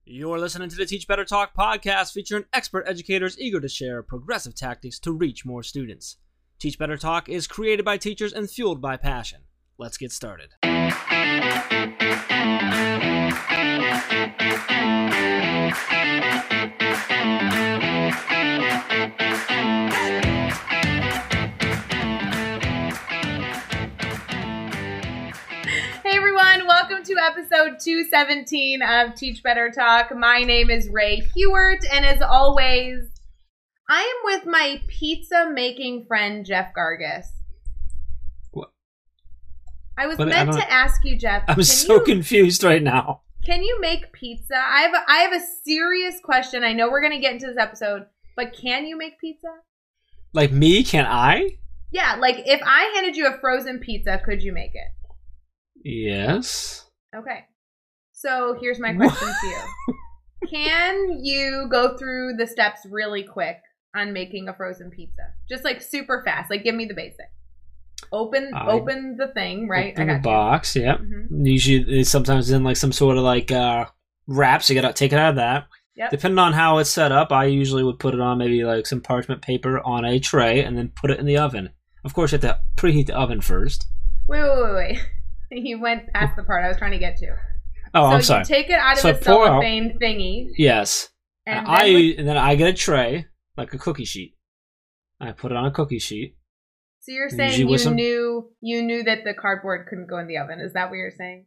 You're listening to the Teach Better Talk podcast featuring expert educators eager to share progressive tactics to reach more students. Teach Better Talk is created by teachers and fueled by passion. Let's get started. Hey everyone, welcome to episode 217 of Teach Better Talk. My name is Ray Hewart, and as always, I am with my pizza-making friend, Jeff Gargas. What? I was meant to ask you, Jeff. I'm so confused right now. Can you make pizza? I have a serious question. I know we're going to get into this episode, but can you make pizza? Like me? Can I? Yeah, like if I handed you a frozen pizza, could you make it? Yes. Okay. So here's my question to you. Can you go through the steps really quick on making a frozen pizza? Just like super fast. Like give me the basics. Open the thing, right? Open the box, yep. Mm-hmm. Usually it's sometimes in like some sort of like wrap, so you gotta take it out of that. Yep. Depending on how it's set up, I usually would put it on maybe like some parchment paper on a tray and then put it in the oven. Of course you have to preheat the oven first. Wait. You went past the part I was trying to get to. Oh, so I'm sorry. You take it out of the cellophane thingy. Yes. And then I get a tray, like a cookie sheet. I put it on a cookie sheet. So you're saying you knew that the cardboard couldn't go in the oven. Is that what you're saying?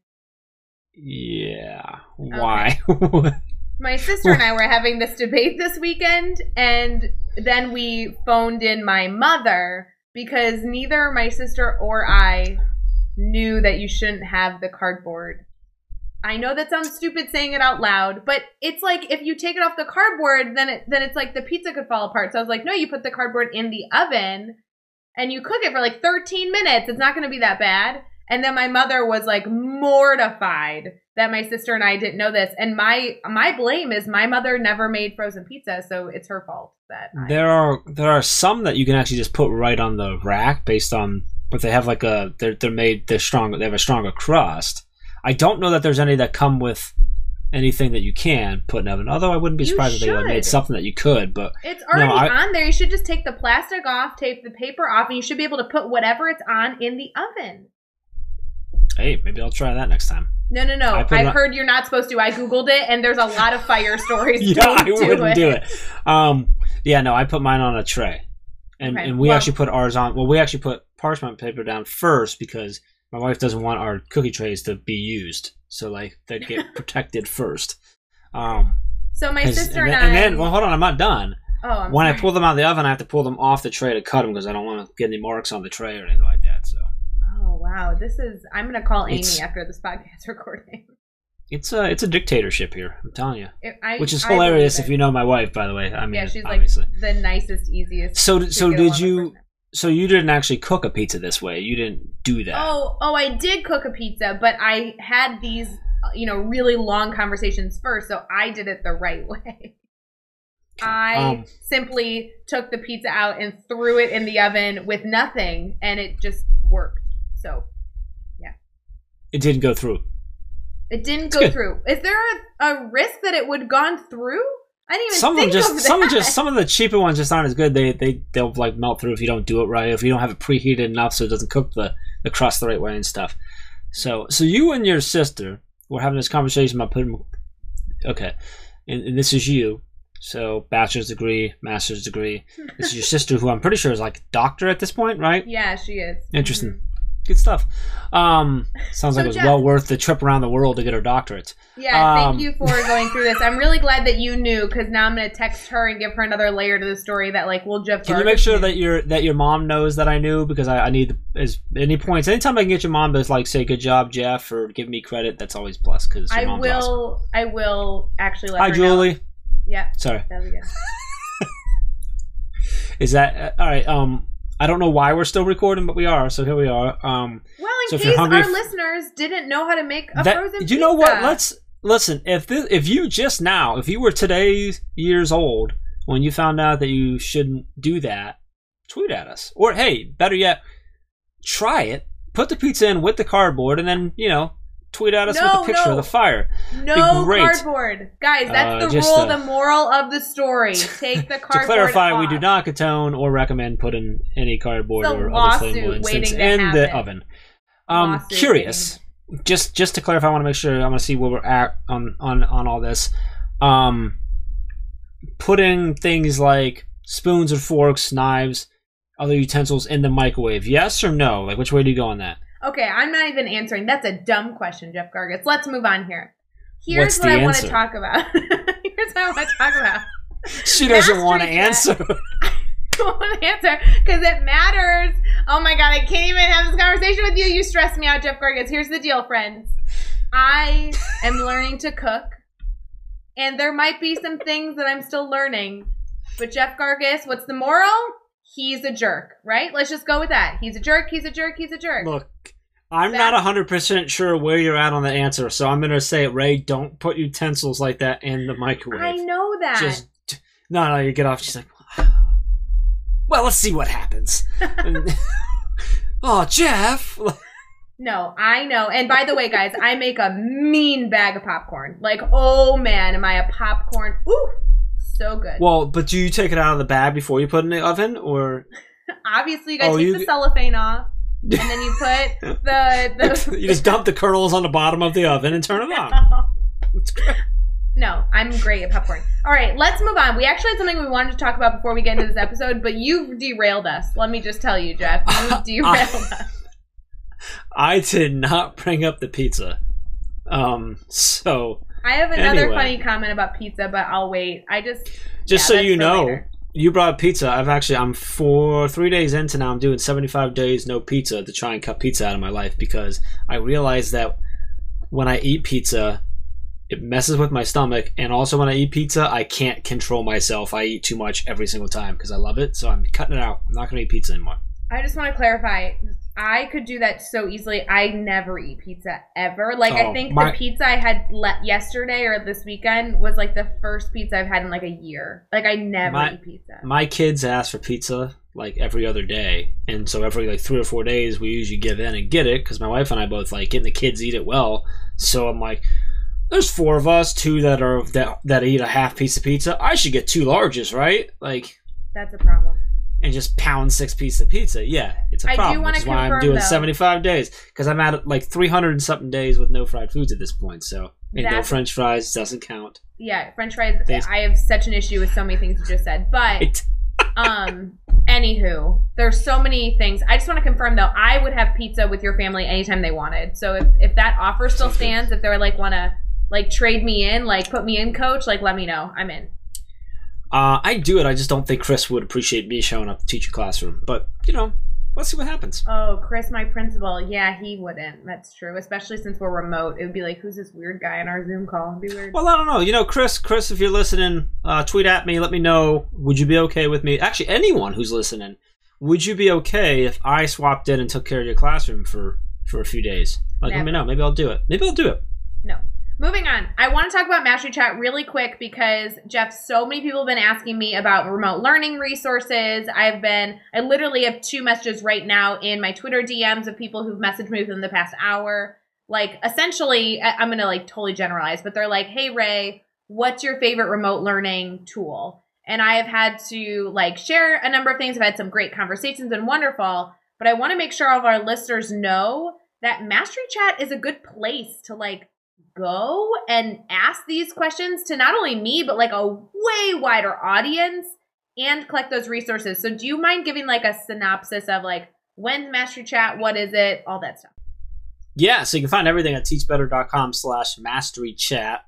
Yeah. Why? My sister and I were having this debate this weekend, and then we phoned in my mother because neither my sister or I knew that you shouldn't have the cardboard. I know that sounds stupid saying it out loud, but it's like if you take it off the cardboard, then it's like the pizza could fall apart. So I was like, no, you put the cardboard in the oven and you cook it for like 13 minutes. It's not going to be that bad. And then my mother was like mortified that my sister and I didn't know this. And my blame is my mother never made frozen pizza, so it's her fault that there are some that you can actually just put right on the rack based on. But they have like they're strong. They have a stronger crust. I don't know that there's any that come with anything that you can put in oven. Although I wouldn't be surprised if they made something that you could. But it's already on there. You should just take the plastic off, take the paper off, and you should be able to put whatever it's on in the oven. Hey, maybe I'll try that next time. No. I heard you're not supposed to. I Googled it, and there's a lot of fire stories. Yeah, I wouldn't do it. I put mine on a tray. And we actually put ours on. Well, we actually put parchment paper down first because my wife doesn't want our cookie trays to be used, so like they get protected first. So my sister and then hold on, I'm not done. Oh, when I pull them out of the oven, I have to pull them off the tray to cut them because I don't want to get any marks on the tray or anything like that. So. Oh wow, I'm gonna call Amy after this podcast recording. It's a dictatorship here, I'm telling you. Which is I hilarious if you know my wife, by the way. I mean, yeah, she's obviously. Like the nicest, easiest. So did you? So you didn't actually cook a pizza this way. You didn't do that. Oh, I did cook a pizza, but I had these, really long conversations first, so I did it the right way. I simply took the pizza out and threw it in the oven with nothing, and it just worked. So, yeah. It didn't go through. It didn't go through. Is there a risk that it would have gone through? I didn't even think of that. Some of the cheaper ones just aren't as good. They'll like melt through if you don't do it right. If you don't have it preheated enough so it doesn't cook the crust the right way and stuff. So you and your sister were having this conversation about putting. Okay, and this is you. So bachelor's degree, master's degree. This is your sister, who I'm pretty sure is like a doctor at this point, right? Yeah, she is. Interesting. Mm-hmm. Good stuff. Sounds like it was well worth the trip around the world to get her doctorate. Yeah, thank you for going through this. I'm really glad that you knew, because now I'm going to text her and give her another layer to the story that Jeff. Can you make sure that your mom knows that I knew, because I need any points. Anytime I can get your mom to say good job, Jeff, or give me credit, that's always blessed, because your mom's awesome. I will actually let her know. Hi, Julie. Yeah. Sorry. That'll be good. Is that all right? I don't know why we're still recording, but we are, so here we are. Well, in case our listeners didn't know how to make a frozen pizza. You know what? Listen. If you were today's years old when you found out that you shouldn't do that, tweet at us. Or hey, better yet, try it. Put the pizza in with the cardboard, and then tweet at us with a picture of the fire. No cardboard. Guys, that's the rule, the moral of the story. Take the cardboard To clarify, off. we do not condone or recommend putting any cardboard or other flammable instance in the oven. Curious. Just to clarify, I want to make sure, I want to see where we're at on all this. Putting things like spoons or forks, knives, other utensils in the microwave, yes or no? Like, which way do you go on that? Okay, I'm not even answering. That's a dumb question, Jeff Gargas. Let's move on here. Here's what I want to talk about. Here's what I want to talk about. She doesn't want to answer. I don't want to answer because it matters. Oh my God, I can't even have this conversation with you. You stress me out, Jeff Gargas. Here's the deal, friends. I am learning to cook, and there might be some things that I'm still learning. But Jeff Gargas, what's the moral? He's a jerk, right? Let's just go with that. He's a jerk, he's a jerk, he's a jerk. Look, I'm not 100% sure where you're at on the answer, so I'm going to say, Ray, don't put utensils like that in the microwave. I know that. No, you get off. She's like, well, let's see what happens. Oh, Jeff. No, I know. And by the way, guys, I make a mean bag of popcorn. Like, oh man, am I a popcorn? Ooh. So good. Well, but do you take it out of the bag before you put it in the oven, or? Obviously, you gotta take the cellophane off, and then you put the you just dump the kernels on the bottom of the oven and turn it on. It's great. No, I'm great at popcorn. All right, let's move on. We actually had something we wanted to talk about before we get into this episode, but you've derailed us. Let me just tell you, Jeff, you derailed us. I did not bring up the pizza. So I have another funny comment about pizza, but I'll wait. So you know, later. You brought up pizza. I'm 3 days into now. I'm doing 75 days no pizza to try and cut pizza out of my life because I realized that when I eat pizza, it messes with my stomach, and also when I eat pizza, I can't control myself. I eat too much every single time because I love it, so I'm cutting it out. I'm not going to eat pizza anymore. I just want to clarify. I could do that so easily. I never eat pizza ever. Like, I think the pizza I had yesterday or this weekend was like the first pizza I've had in like a year. Like, I never eat pizza. My kids ask for pizza like every other day, and so every like 3 or 4 days we usually give in and get it because my wife and I both like it, and the kids eat it well. So I'm like, there's 4 of us, 2 that eat a half piece of pizza. I should get 2 larges, right? Like, that's a problem. And just pound 6 pieces of pizza. Yeah, it's a problem. Which is why I'm doing 75 days. Because I'm at like 300 and something days with no fried foods at this point. So, no French fries doesn't count. Yeah, French fries. I have such an issue with so many things you just said. But, anywho, there's so many things. I just want to confirm, though, I would have pizza with your family anytime they wanted. So if that offer still stands, if they're like, want to like trade me in, like put me in, coach, like let me know. I'm in. I do it. I just don't think Chris would appreciate me showing up to teach a classroom. But, let's see what happens. Oh, Chris, my principal. Yeah, he wouldn't. That's true. Especially since we're remote. It would be like, who's this weird guy in our Zoom call? It'd be weird. Well, I don't know. Chris, if you're listening, tweet at me. Let me know. Would you be okay with me? Actually, anyone who's listening, would you be okay if I swapped in and took care of your classroom for a few days? Like, Let me know. Maybe I'll do it. No. Moving on, I want to talk about Mastery Chat really quick because, Jeff, so many people have been asking me about remote learning resources. I literally have 2 messages right now in my Twitter DMs of people who've messaged me within the past hour. Like, essentially, I'm going to like totally generalize, but they're like, hey, Ray, what's your favorite remote learning tool? And I have had to like share a number of things. I've had some great conversations and wonderful, but I want to make sure all of our listeners know that Mastery Chat is a good place to like go and ask these questions to not only me, but like a way wider audience and collect those resources. So do you mind giving like a synopsis of like, when's Mastery Chat? What is it? All that stuff. Yeah. So you can find everything at teachbetter.com/masterychat.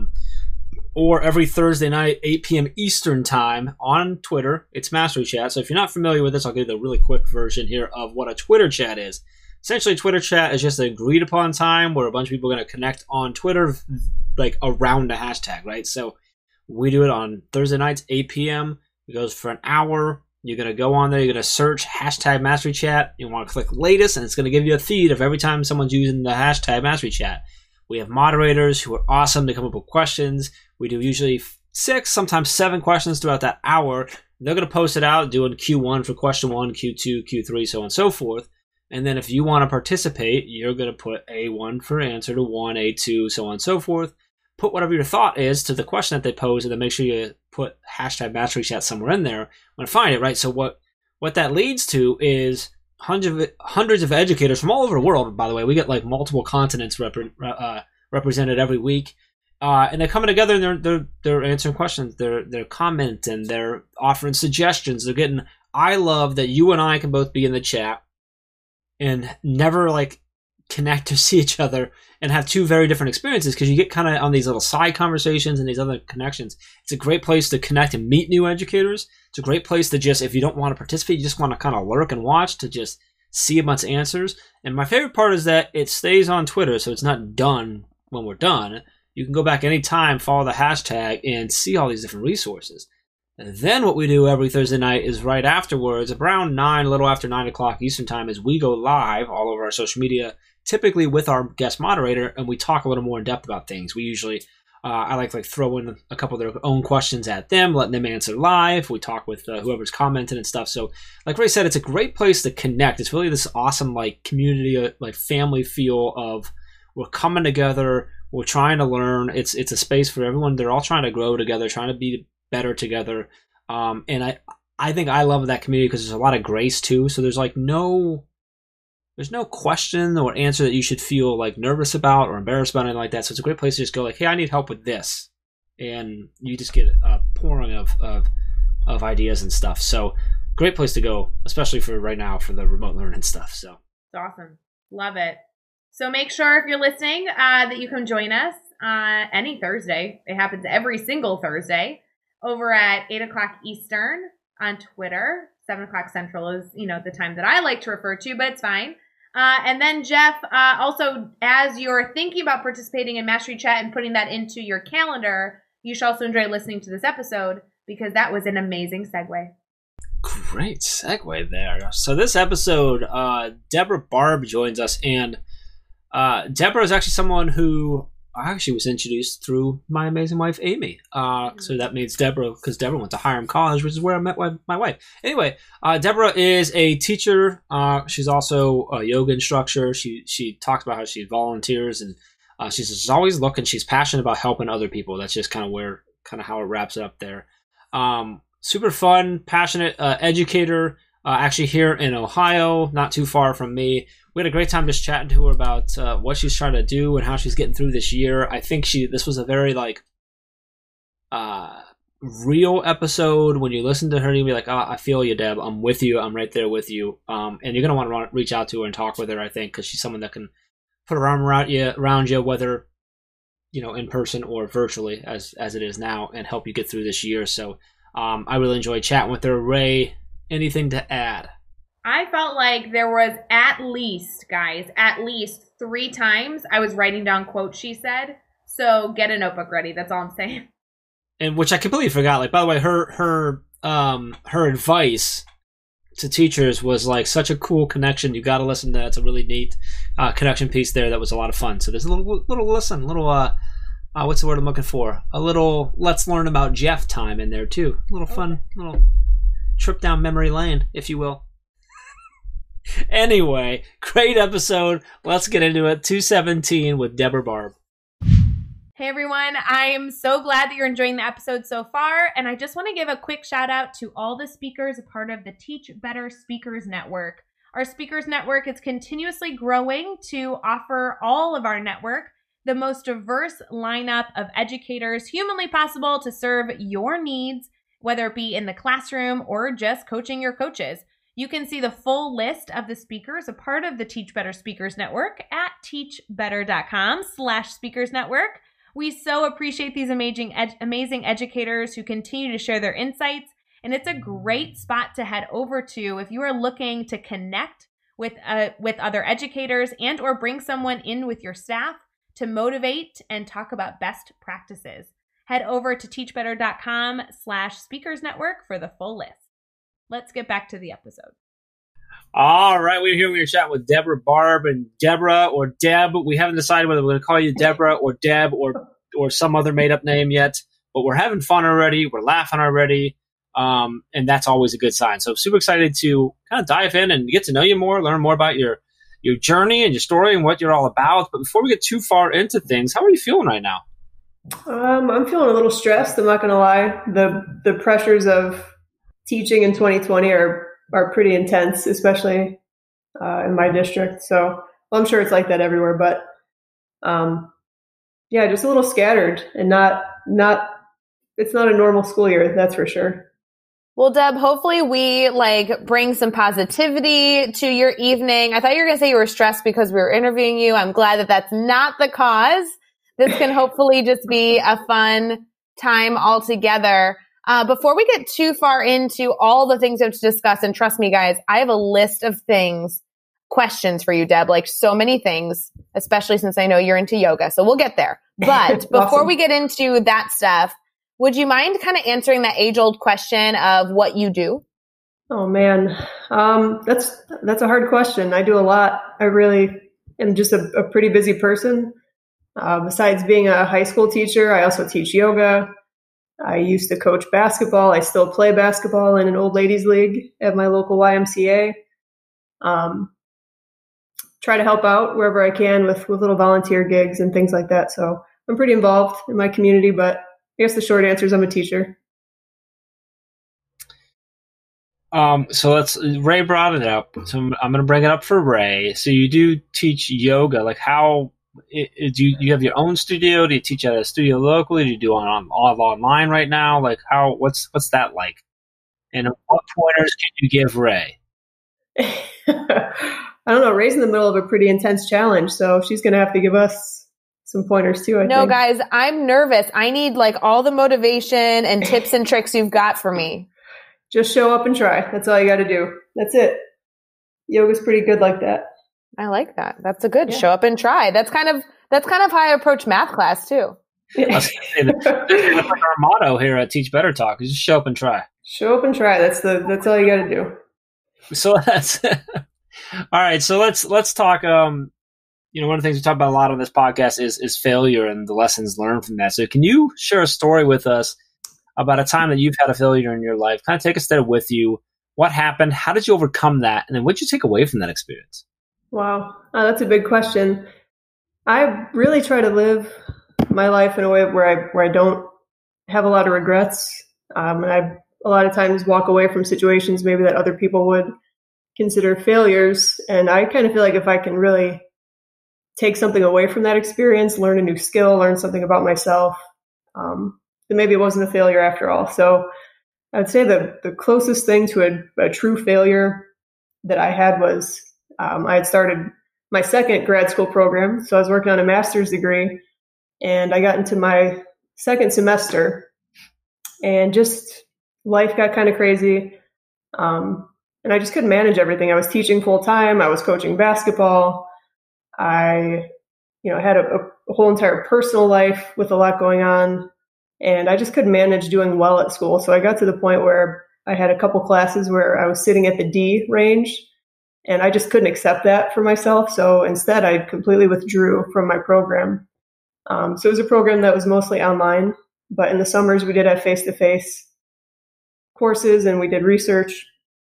Or every Thursday night, 8 p.m. Eastern time on Twitter. It's Mastery Chat. So if you're not familiar with this, I'll give you the really quick version here of what a Twitter chat is. Essentially, Twitter chat is just an agreed upon time where a bunch of people are going to connect on Twitter, like around the hashtag, right? So we do it on Thursday nights, 8 p.m. It goes for an hour. You're going to go on there. You're going to search hashtag Mastery Chat. You want to click latest, and it's going to give you a feed of every time someone's using the hashtag Mastery Chat. We have moderators who are awesome to come up with questions. We do usually 6, sometimes 7 questions throughout that hour. They're going to post it out, doing Q1 for question 1, Q2, Q3, so on and so forth. And then if you want to participate, you're going to put A1 for answer to 1, A2, so on and so forth. Put whatever your thought is to the question that they pose, and then make sure you put hashtag Mastery Chat somewhere in there. I'm going to find it, right? So what that leads to is hundreds of educators from all over the world, by the way. We get like multiple continents represented every week. And they're coming together and they're answering questions. They're commenting, they're offering suggestions. They're getting, I love that you and I can both be in the chat and never like connect to see each other and have two very different experiences, because you get kind of on these little side conversations and these other connections. It's a great place to connect and meet new educators. It's a great place to just, if you don't want to participate, you just want to kind of lurk and watch, to just see a bunch of answers. And my favorite part is that it stays on Twitter, so it's not done when we're done. You can go back anytime, follow the hashtag, and see all these different resources. And then what we do every Thursday night is right afterwards, around 9, a little after 9 o'clock Eastern time, is we go live all over our social media, typically with our guest moderator, and we talk a little more in depth about things. We usually, I like throw in a couple of their own questions at them, letting them answer live. We talk with whoever's commenting and stuff. So like Ray said, it's a great place to connect. It's really this awesome like community, like family feel of we're coming together, we're trying to learn. It's a space for everyone. They're all trying to grow together, trying to be better together. And I think I love that community because there's a lot of grace too. So there's like there's no question or answer that you should feel like nervous about or embarrassed about, anything like that. So it's a great place to just go like, hey, I need help with this. And you just get a pouring of ideas and stuff. So great place to go, especially for right now for the remote learning stuff. So it's awesome. Love it. So make sure if you're listening that you can join us any Thursday. It happens every single Thursday over at 8 o'clock Eastern on Twitter. 7 o'clock Central is, the time that I like to refer to, but it's fine. And then Jeff, also as you're thinking about participating in Mastery Chat and putting that into your calendar, you should also enjoy listening to this episode because that was an amazing segue. Great segue there. So this episode, Deborah Barb joins us, and Deborah is actually someone who I actually was introduced through my amazing wife, Amy. So that means Deborah, because Deborah went to Hiram College, which is where I met my wife. Anyway, Deborah is a teacher. She's also a yoga instructor. She talks about how she volunteers, and she's just always looking. She's passionate about helping other people. That's just kind of how it wraps it up there. Super fun, passionate educator, actually here in Ohio, not too far from me. We had a great time just chatting to her about what she's trying to do and how she's getting through this year. I think this was a very real episode. When you listen to her, you'll be like, oh, I feel you, Deb. I'm with you. I'm right there with you. And you're going to want to reach out to her and talk with her, I think, because she's someone that can put her arm around you, whether in person or virtually, as it is now, and help you get through this year. So I really enjoyed chatting with her. Ray, anything to add? I felt like there was at least 3 times I was writing down quotes she said. So get a notebook ready. That's all I'm saying. And which I completely forgot. Like, by the way, her advice to teachers was like such a cool connection. You got to listen to that. It's a really neat connection piece there. That was a lot of fun. So there's a little listen, what's the word I'm looking for? A little let's learn about Jeff time in there too. A little fun, little trip down memory lane, if you will. Anyway, great episode. Let's get into it. 217 with Deborah Barb. Hey everyone, I am so glad that you're enjoying the episode so far, and I just want to give a quick shout out to all the speakers a part of the Teach Better Speakers Network. Our Speakers Network is continuously growing to offer all of our network the most diverse lineup of educators humanly possible to serve your needs, whether it be in the classroom or just coaching your coaches. You can see the full list of the speakers a part of the Teach Better Speakers Network at teachbetter.com/speakers network. We so appreciate these amazing educators who continue to share their insights, and it's a great spot to head over to if you are looking to connect with other educators and or bring someone in with your staff to motivate and talk about best practices. Head over to teachbetter.com/speakers network for the full list. Let's get back to the episode. All right, we're here. We're chatting with Deborah Barb, and Deborah or Deb. We haven't decided whether we're going to call you Deborah or Deb or some other made-up name yet, but we're having fun already. We're laughing already. And that's always a good sign. So super excited to kind of dive in and get to know you more, learn more about your journey and your story and what you're all about. But before we get too far into things, how are you feeling right now? I'm feeling a little stressed. I'm not going to lie. The pressures of teaching in 2020 are pretty intense, especially in my district. So I'm sure it's like that everywhere, but yeah, just a little scattered and it's not a normal school year. That's for sure. Well, Deb, hopefully we bring some positivity to your evening. I thought you were going to say you were stressed because we were interviewing you. I'm glad that that's not the cause. This can hopefully just be a fun time all together. Before we get too far into all the things we have to discuss, and trust me, guys, I have a list of questions for you, Deb, so many things, especially since I know you're into yoga. So we'll get there. But before we get into that stuff, would you mind kind of answering that age-old question of what you do? Oh, man. That's a hard question. I do a lot. I really am just a pretty busy person. Besides being a high school teacher, I also teach yoga. I used to coach basketball. I still play basketball in an old ladies league at my local YMCA. Try to help out wherever I can with little volunteer gigs and things like that. So I'm pretty involved in my community, but I guess the short answer is I'm a teacher. So Ray brought it up. So I'm going to bring it up for Ray. So you do teach yoga. How do you have your own studio? Do you teach at a studio locally? Do you do all online right now? What's that like? And what pointers can you give Ray? I don't know. Ray's in the middle of a pretty intense challenge, so she's going to have to give us some pointers too, I think. Guys, I'm nervous. I need all the motivation and tips and tricks you've got for me. Just show up and try. That's all you got to do. That's it. Yoga's pretty good like that. I like that. That's a good show up and try. That's kind of how I approach math class too. That's like our motto here at Teach Better Talk is just show up and try. Show up and try. That's all you got to do. So that's all right. So let's talk. One of the things we talk about a lot on this podcast is failure and the lessons learned from that. So can you share a story with us about a time that you've had a failure in your life? Kind of take us there with you. What happened? How did you overcome that? And then what did you take away from that experience? Wow. That's a big question. I really try to live my life in a way where I don't have a lot of regrets. And I a lot of times walk away from situations maybe that other people would consider failures. And I kind of feel like if I can really take something away from that experience, learn a new skill, learn something about myself, then maybe it wasn't a failure after all. So I would say the closest thing to a true failure that I had was I had started my second grad school program. So I was working on a master's degree, and I got into my second semester, and just life got kind of crazy. And I just couldn't manage everything. I was teaching full time. I was coaching basketball. I, had a whole entire personal life with a lot going on, and I just couldn't manage doing well at school. So I got to the point where I had a couple classes where I was sitting at the D range, and I just couldn't accept that for myself. So instead, I completely withdrew from my program. So it was a program that was mostly online, but in the summers we did have face-to-face courses and we did research.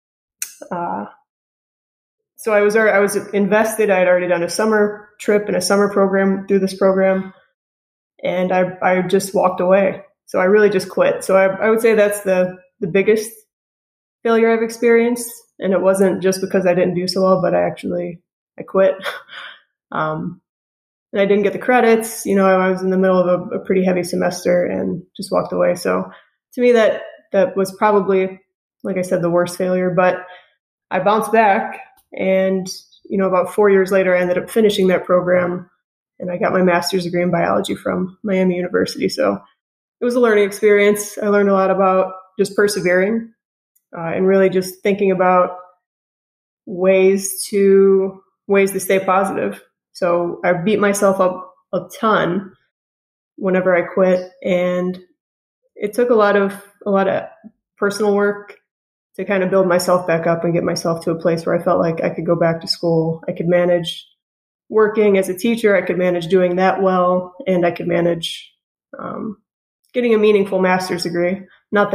So I was invested. I had already done a summer trip and a summer program through this program, and I just walked away. So I really just quit. So I would say that's the biggest failure I've experienced. And it wasn't just because I didn't do so well, but I quit. And I didn't get the credits. I was in the middle of a pretty heavy semester and just walked away. So to me, that was probably, like I said, the worst failure, but I bounced back, and, about 4 years later, I ended up finishing that program, and I got my master's degree in biology from Miami University. So it was a learning experience. I learned a lot about just persevering, and really just thinking about ways to stay positive. So I beat myself up a ton whenever I quit, and it took a lot of personal work to kind of build myself back up and get myself to a place where I felt like I could go back to school. I could manage working as a teacher. I could manage doing that well, and I could manage getting a meaningful master's degree. Not that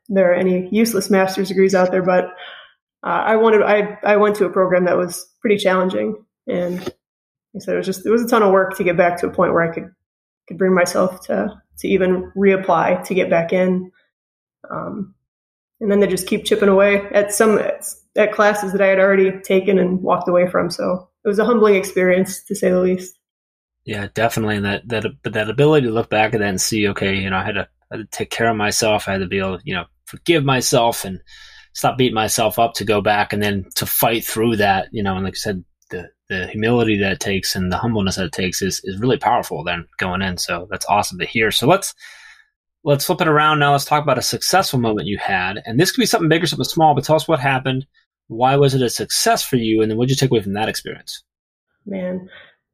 there are any useless master's degrees out there, but I went to a program that was pretty challenging, and like I said, it was a ton of work to get back to a point where I could bring myself to even reapply to get back in. And then they just keep chipping away at classes that I had already taken and walked away from. So it was a humbling experience, to say the least. Yeah, definitely. And that ability to look back at that and see, okay, I had to take care of myself. I had to be able to, forgive myself and stop beating myself up to go back and then to fight through that, and like I said, the humility that it takes and the humbleness that it takes is really powerful then going in. So that's awesome to hear. So let's flip it around now. Let's talk about a successful moment you had. And this could be something big or something small, but tell us what happened. Why was it a success for you? And then what did you take away from that experience? Man,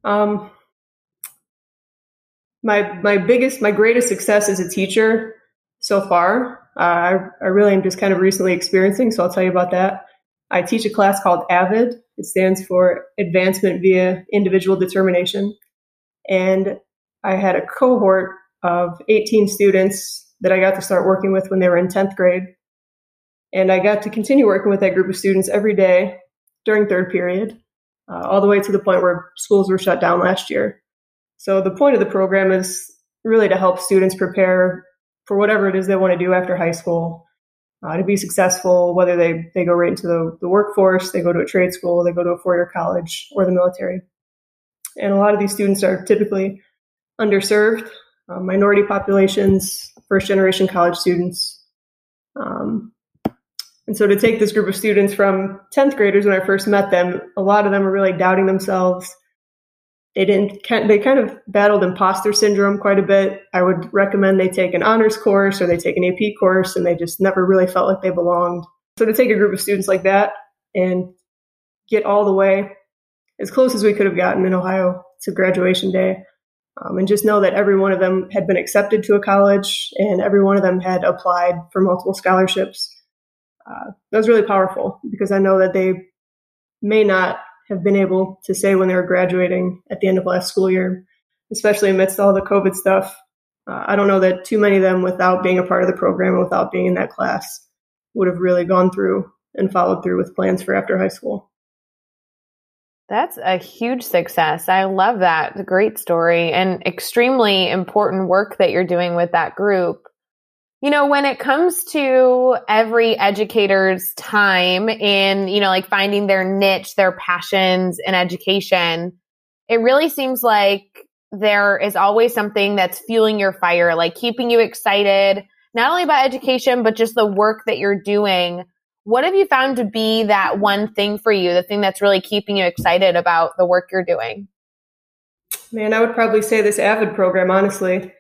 my greatest success as a teacher so far, I really am just kind of recently experiencing. So I'll tell you about that. I teach a class called AVID. It stands for Advancement via Individual Determination. And I had a cohort of 18 students that I got to start working with when they were in 10th grade. And I got to continue working with that group of students every day during third period, all the way to the point where schools were shut down last year. So the point of the program is really to help students prepare for whatever it is they want to do after high school, to be successful, whether they go right into the workforce, they go to a trade school, they go to a four-year college, or the military. And a lot of these students are typically underserved, minority populations, first-generation college students. And so to take this group of students from 10th graders, when I first met them, a lot of them were really doubting themselves. They kind of battled imposter syndrome quite a bit. I would recommend they take an honors course or they take an AP course, and they just never really felt like they belonged. So to take a group of students like that and get all the way as close as we could have gotten in Ohio to graduation day, and just know that every one of them had been accepted to a college and every one of them had applied for multiple scholarships. That was really powerful, because I know that they may not have been able to say when they were graduating at the end of last school year, especially amidst all the COVID stuff. I don't know that too many of them, without being a part of the program and without being in that class, would have really gone through and followed through with plans for after high school. That's a huge success. I love that. It's a great story and extremely important work that you're doing with that group. When it comes to every educator's time in, like finding their niche, their passions in education, it really seems like there is always something that's fueling your fire, like keeping you excited, not only about education, but just the work that you're doing. What have you found to be that one thing for you, the thing that's really keeping you excited about the work you're doing? Man, I would probably say this AVID program, honestly.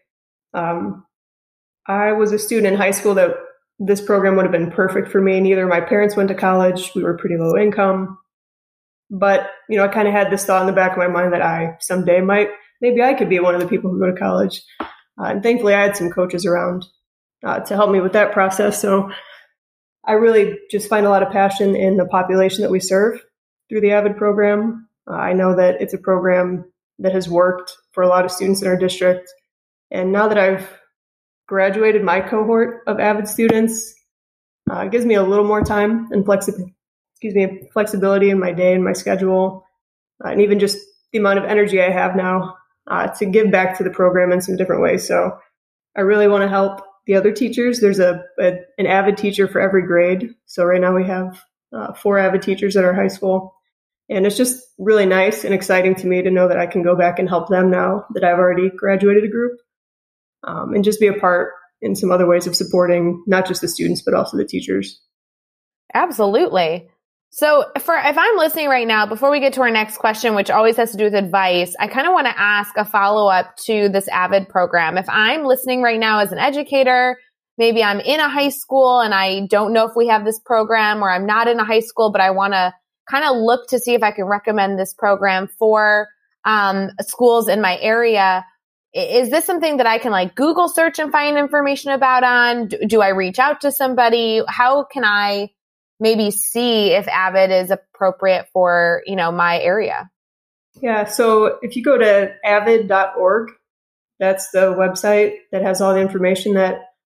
I was a student in high school that this program would have been perfect for me. Neither of my parents went to college. We were pretty low income. But, I kind of had this thought in the back of my mind that I someday maybe I could be one of the people who go to college. And thankfully I had some coaches around to help me with that process. So I really just find a lot of passion in the population that we serve through the AVID program. I know that it's a program that has worked for a lot of students in our district. And now that I've graduated my cohort of AVID students, it gives me a little more time and flexibility in my day and my schedule, and even just the amount of energy I have now to give back to the program in some different ways. So I really want to help the other teachers. There's an AVID teacher for every grade. So right now we have 4 AVID teachers at our high school. And it's just really nice and exciting to me to know that I can go back and help them now that I've already graduated a group. And just be a part in some other ways of supporting not just the students, but also the teachers. Absolutely. So if I'm listening right now, before we get to our next question, which always has to do with advice, I kind of want to ask a follow-up to this AVID program. If I'm listening right now as an educator, maybe I'm in a high school and I don't know if we have this program, or I'm not in a high school, but I want to kind of look to see if I can recommend this program for schools in my area. Is this something that I can Google search and find information about on? Do I reach out to somebody? How can I maybe see if AVID is appropriate for, my area? Yeah. So if you go to avid.org, that's the website that has all the information that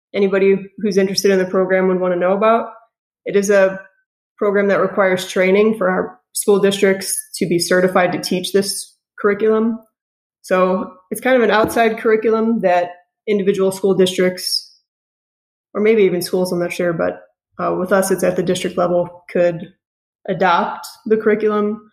anybody who's interested in the program would want to know about. It is a program that requires training for our school districts to be certified to teach this curriculum. So it's kind of an outside curriculum that individual school districts, or maybe even schools, I'm not sure, but with us, it's at the district level, could adopt the curriculum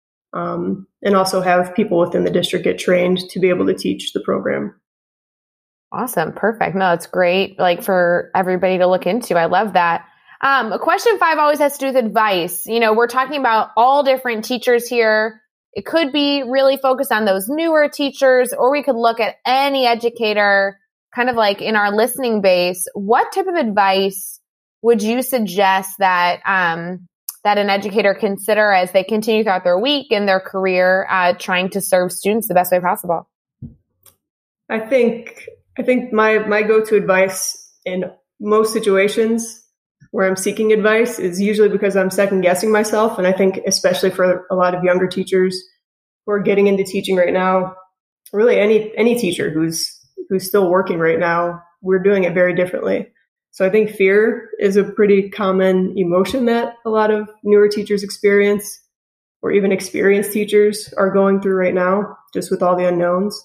and also have people within the district get trained to be able to teach the program. Awesome. Perfect. No, it's great. Like for everybody to look into. I love that. Question 5 always has to do with advice. You know, we're talking about all different teachers here. It could be really focused on those newer teachers, or we could look at any educator kind of like in our listening base. What type of advice would you suggest that, that an educator consider as they continue throughout their week and their career, trying to serve students the best way possible? I think my go-to advice in most situations where I'm seeking advice is usually because I'm second guessing myself. And I think especially for a lot of younger teachers who are getting into teaching right now, really any teacher who's still working right now, we're doing it very differently. So I think fear is a pretty common emotion that a lot of newer teachers experience, or even experienced teachers are going through right now, just with all the unknowns.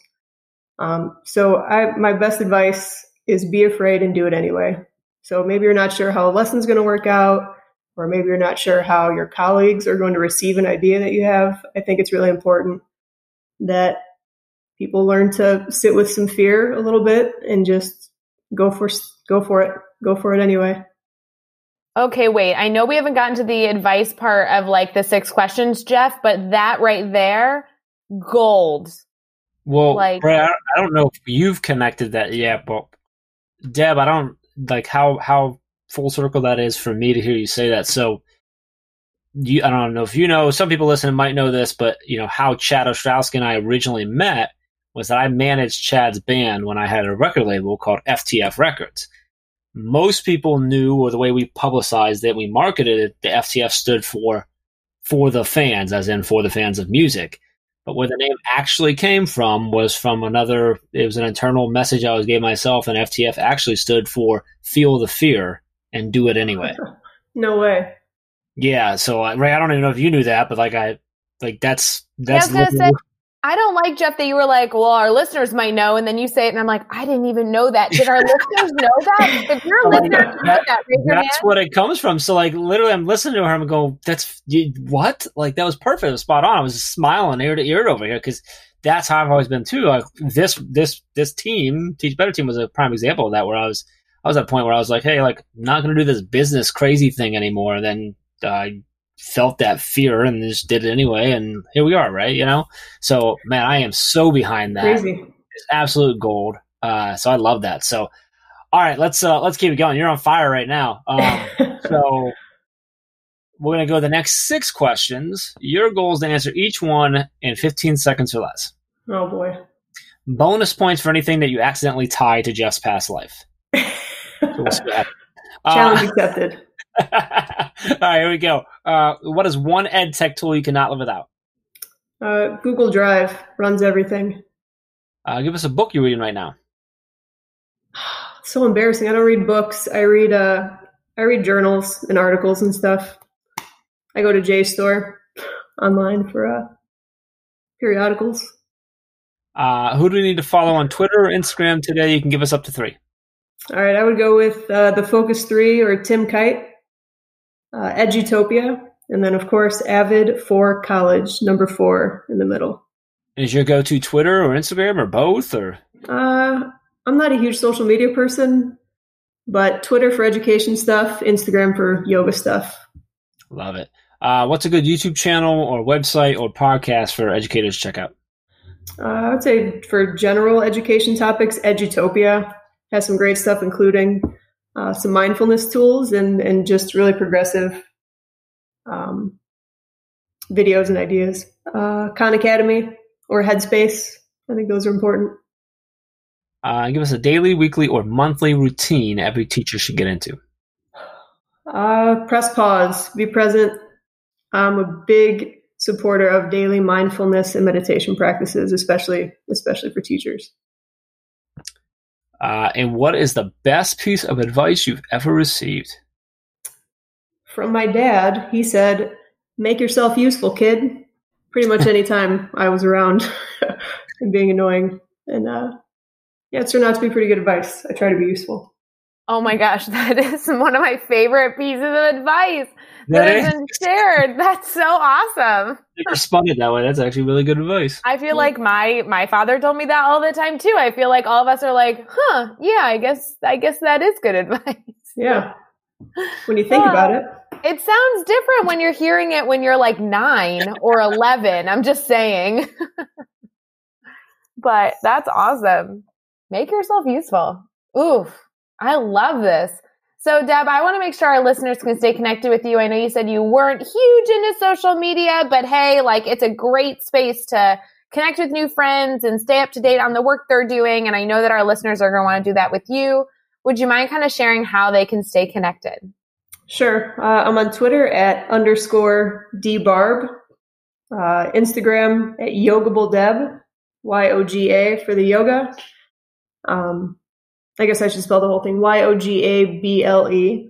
So my best advice is be afraid and do it anyway. So maybe you're not sure how a lesson's going to work out, or maybe you're not sure how your colleagues are going to receive an idea that you have. I think it's really important that people learn to sit with some fear a little bit and just go for it anyway. Okay, wait. I know we haven't gotten to the advice part of like the 6 questions, Jeff, but that right there, gold. Well, like, Brad, I don't know if you've connected that yet, but Deb, I don't like how full circle that is for me to hear you say that. So I don't know if you know, some people listening might know this, but you know how Chad Ostrowski and I originally met was that I managed Chad's band when I had a record label called FTF Records. Most people knew, or the way we publicized it, we marketed it, the FTF stood for the fans, as in for the fans of music. But where the name actually came from was from it was an internal message I always gave myself, and FTF actually stood for Feel the Fear and Do It Anyway. No way. Yeah, so Ray, I don't even know if you knew that, but that's I don't like, Jeff, that you were like, well, our listeners might know, and then you say it, and I'm like, I didn't even know that. Did our listeners know that? If you're a listener, know that, raise your hand. That's what it comes from. So, like, literally, I'm listening to her and go, what? Like, that was perfect. It was spot on. I was just smiling ear to ear over here because that's how I've always been, too. Like, this team, Teach Better Team, was a prime example of that, where I was at a point where I was like, hey, like, I'm not going to do this business crazy thing anymore. And then I felt that fear and just did it anyway, and here we are, right? You know, so man, I am so behind that. Crazy. It's absolute gold. So I love that. So all right, let's keep it going. You're on fire right now. So we're gonna go the next 6 questions. Your goal is to answer each one in 15 seconds or less. Oh boy. Bonus points for anything that you accidentally tie to Jeff's past life. So we'll see what happens. Challenge accepted. All right, here we go. What is one ed tech tool you cannot live without? Google Drive runs everything. Give us a book you're reading right now. It's so embarrassing. I don't read books. I read journals and articles and stuff. I go to JSTOR online for periodicals. Who do we need to follow on Twitter or Instagram today? You can give us up to 3. All right, I would go with the Focus 3 or Tim Kite. Edutopia, and then of course Avid for College, number 4 in the middle. Is your go-to Twitter or Instagram or both? Or I'm not a huge social media person, but Twitter for education stuff, Instagram for yoga stuff. Love it. What's a good YouTube channel or website or podcast for educators to check out? I would say for general education topics, Edutopia has some great stuff, including some mindfulness tools and just really progressive videos and ideas. Khan Academy or Headspace. I think those are important. Give us a daily, weekly, or monthly routine every teacher should get into. Press pause. Be present. I'm a big supporter of daily mindfulness and meditation practices, especially for teachers. And what is the best piece of advice you've ever received? From my dad, he said, "Make yourself useful, kid." Pretty much any time I was around and being annoying. And it turned out to be pretty good advice. I try to be useful. Oh my gosh, that is one of my favorite pieces of advice that has been shared. That's so awesome. You responded that way. That's actually really good advice. I feel like my father told me that all the time too. I feel like all of us are like, yeah, I guess that is good advice. Yeah. When you think about it. It sounds different when you're hearing it when you're like 9 or 11. I'm just saying. But that's awesome. Make yourself useful. Oof. I love this. So, Deb, I want to make sure our listeners can stay connected with you. I know you said you weren't huge into social media, but hey, like it's a great space to connect with new friends and stay up to date on the work they're doing. And I know that our listeners are going to want to do that with you. Would you mind kind of sharing how they can stay connected? Sure. I'm on Twitter at _dbarb, Instagram at yogabledeb, YOGA for the yoga. I guess I should spell the whole thing, YOGABLEDEB.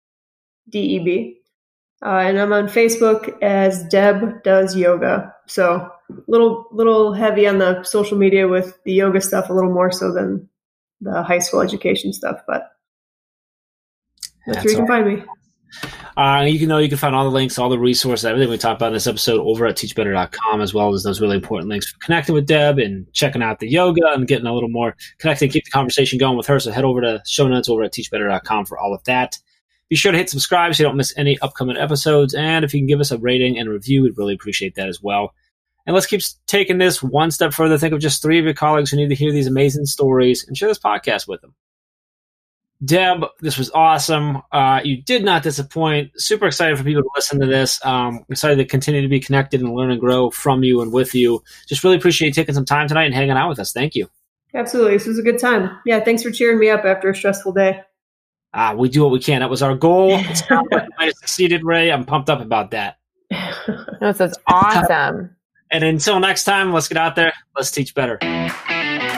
And I'm on Facebook as Deb Does Yoga. So little heavy on the social media with the yoga stuff, a little more so than the high school education stuff, but that's where you can find me. You can find all the links, all the resources, everything we talked about in this episode over at teachbetter.com, as well as those really important links for connecting with Deb and checking out the yoga and getting a little more connected, keep the conversation going with her. So head over to show notes over at teachbetter.com for all of that. Be sure to hit subscribe so you don't miss any upcoming episodes. And if you can give us a rating and a review, we'd really appreciate that as well. And let's keep taking this one step further. Think of just 3 of your colleagues who need to hear these amazing stories and share this podcast with them. Deb, this was awesome. You did not disappoint. Super excited for people to listen to this. Excited to continue to be connected and learn and grow from you and with you. Just really appreciate you taking some time tonight and hanging out with us. Thank you. Absolutely. This was a good time. Yeah, thanks for cheering me up after a stressful day. We do what we can. That was our goal. It sounds like you might have succeeded, Ray. I'm pumped up about that. This is awesome. And until next time, let's get out there. Let's teach better.